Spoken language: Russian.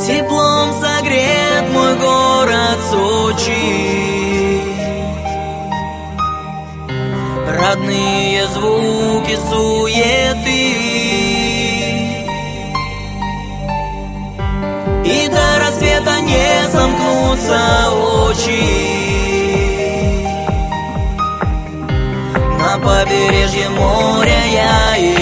Теплом согрет мой город Сочи. Родные звуки суеты, и до рассвета не сомкнутся очи. На побережье моря я